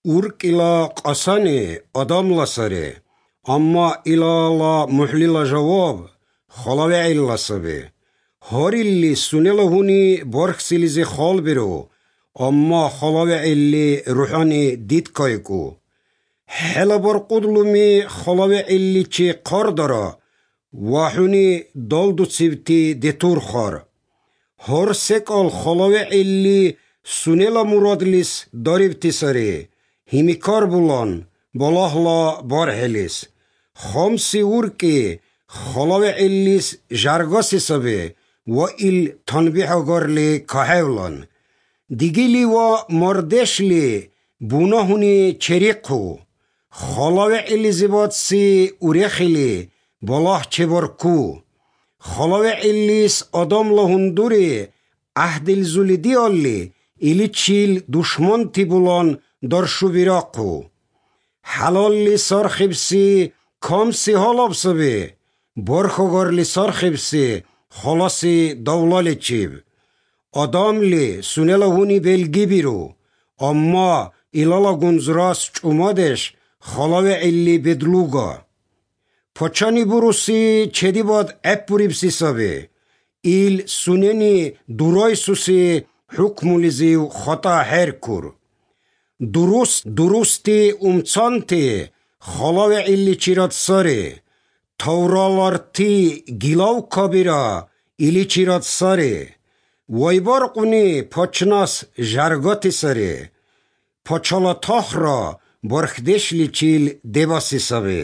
Уркила қасане адамла саре, амма илала мухлила жаваб, халаве илла сабе. Харилли сунела хуни бархсилизе хал биро, амма халаве илли рухани диткайку. Хела барқудлуми халаве илли чи қардара, вахуни далду цивти детур хар. هر سکال خلاوه ایلی سونیلا مرادلیس داریبتی سری همی کار بولان بالاهلا بار هلیس خامسی ورکی خلاوه ایلیس جرگاسی سبه و ایل تنبیح گرلی کهولان دیگیلی و مردشلی بوناهونی چریقو خلاوه ایلی زبادسی اوریخیلی بالاه چه برکو خلاوه ایلیس آدم لهندوری اهدل زولیدی آلی ایلی چیل دشمن تی بولان درشو بیراقو حلالی سارخیبسی کامسی حالاب سبی برخوگارلی سارخیبسی خلاسی دولالی چیب آدم لی سونیلا هونی بلگی بیرو اما ایلالا گنزراس چومادش خلاوه ایلی بدلوگا پاچانی بروسی چدی باد اپوریبسی سابه ایل سونینی دورای سوسی حکمولیزی و خطا هر کور درستی امچانتی خلاوه ایلی چیراد ساره تورالارتی گیلاو کابیرا ایلی چیراد ساره وایبارقونی پاچناس جرگاتی ساره پاچالا تاخ را برخدشلی چیل دیباسی سابه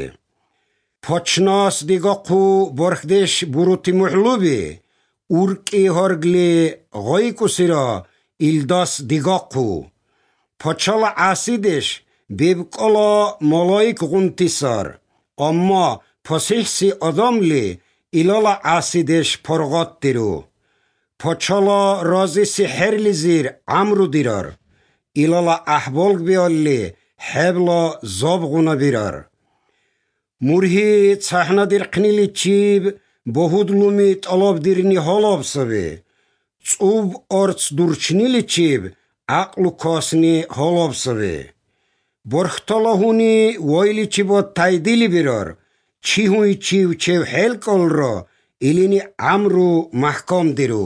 پاچناس دیگاقو برخدش بروتی محلوبی اورکی هرگلی غایکو سیرا ایلداس دیگاقو پاچالا عاسیدش بیبکالا مالایک غنتی سار اما پاسیحسی آداملی ایلالا عاسیدش پرغات دیرو پاچالا رازی سحرلی زیر عمرو دیرار ایلالا احبالگ بیالی حبلا زابغونا بیرار مرهی صحنه در قنیلی چیب بهودلومی طلاب دیرنی حالاب سبه صوب ارچ دورچنیلی چیب عقل و کاسنی حالاب سبه برختالاهونی وایلی چیبا تایدیلی بیرار چی هوی چیو چیو حل کل را ایلینی عمرو محکام دیرو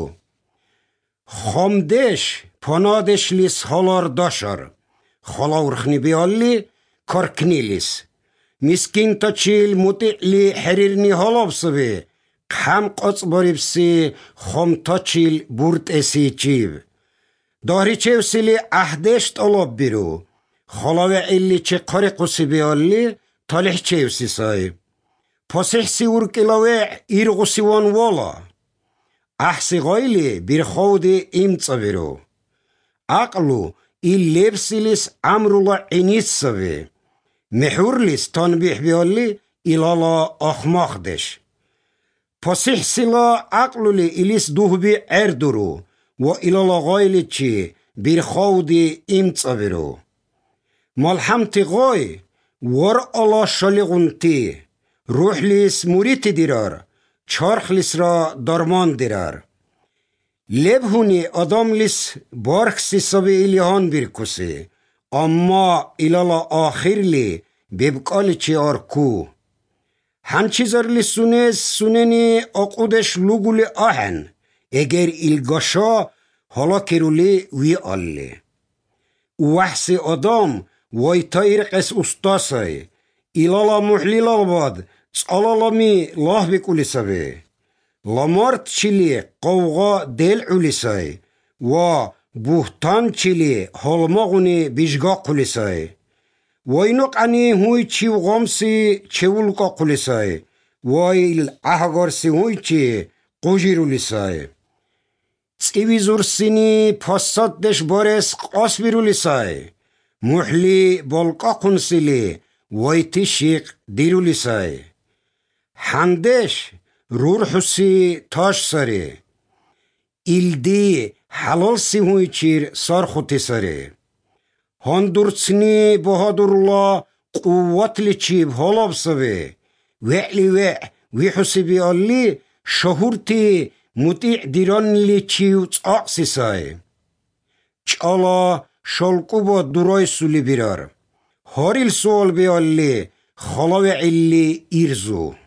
خامدش پانادش لیس حالار داشار خلاورخنی بیالی کارکنیلیس مسکین تا چیل متعلی حریرنی حالاب سبه خم قص باریبسی خم تا چیل برد اسی چیب داری چیو سیلی اهدشت علاب بیرو خلاوه ایلی چه قاری قصی بیالی تالیح چیو سی سای پاسیح سی ورکلاوه ایرغسی وان والا احسی غایلی بیر خودی ایمتسا بیرو عقلو ایل لیبسیلیس عمرولا اینیس سوه محورلیس تنبیح بیالی ایلالا اخماخدش پاسیح سیلا عقلولی ایلیس دوه بی اردورو و ایلالا غایلی چی بیر خودی ایمتسا بیرو مالحمتی غای ور الا شالیغونتی روح لیس موریتی دیرار چارخ لیس را درمان دیرار لبهونی آدم لیس بارخسی سبی ایلیهان بیرکوسی اما ایلالا آخر لی ببکالی چی آرکو هنچیزار لی سوننی اقودش لوگولی آهن اگر ایلگاشا حالا کرولی وی آلی وحسی آدم وای تایر قس استاسای ایلالا محلیلا باد سالالا می لاه بکولی سبه لامارت چیلی قوغا دل عولی سای و بوهتان چیلی حالماغونی بیشگا قولی سای وینوق انی هوی چیو غامسی چولقا قولی سای وایل احگارسی هوی چی قوجیرولی سای سیوی زورسینی پاسات دش بارس قاس بیرولی سای محلی بالقا قنسیلی وایتی شیق دیرولی سای حندش رور حسی تاش ساری ایلدی حلال سی هوی چیر سار خوتی ساری هندورسنی بهادرلا قوت لی چیب حالاب سوی وعلی وی حسی بیالی شهورتی مطیع دیران لی چیو اقسی سای چالا شالقو با دورای سولی بیرار هوريل سول بيولي خلوة اللي إرزو.